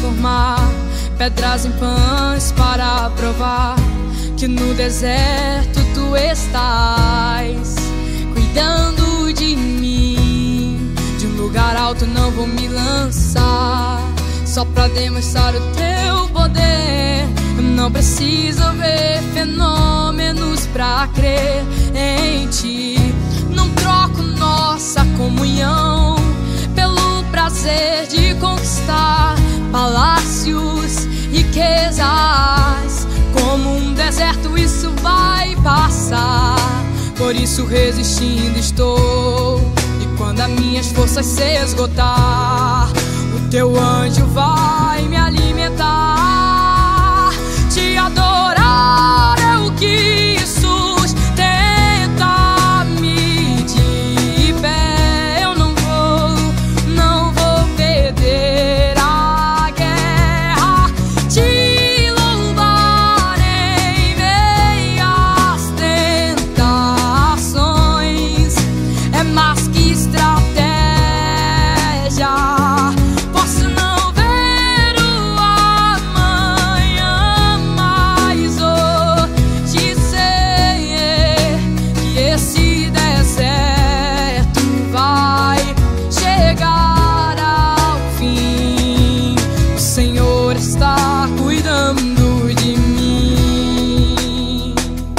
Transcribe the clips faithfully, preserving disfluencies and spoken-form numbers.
transformar pedras em pães para provar que no deserto tu estás cuidando de mim. De um lugar alto não vou me lançar, só pra demonstrar o teu poder. Eu não preciso ver fenômenos pra crer em ti. Não troco nossa comunhão pelo prazer de conquistar palácios, riquezas. Como um deserto isso vai passar, por isso resistindo estou. E quando as minhas forças se esgotar, o teu anjo vai me alimentar. Te adorar é o que sustenta me de pé. Eu não vou, não vou perder a guerra. Te louvar em meias tentações é mais que estratégia. Posso não ver o amanhã, mas hoje sei que esse deserto vai chegar ao fim. O Senhor está cuidando de mim.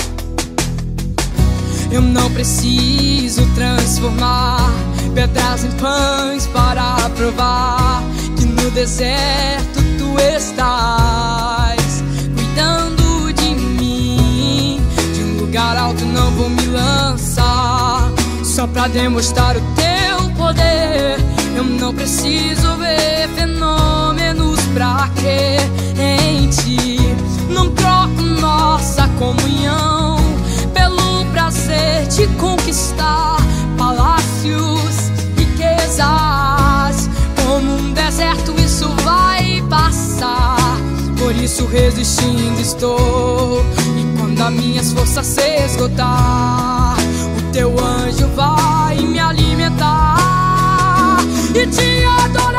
Eu não preciso transformar pedras em pães para provar que no deserto tu estás cuidando de mim. De um lugar alto não vou me lançar, só pra demonstrar o teu poder. Eu não preciso ver fenômenos pra crer em ti. Não troco nossa comunhão pelo prazer de conquistar palácios, riquezas. Como um deserto isso vai passar, por isso resistindo estou. E quando as minhas forças se esgotar, o teu anjo vai me alimentar e te adorar.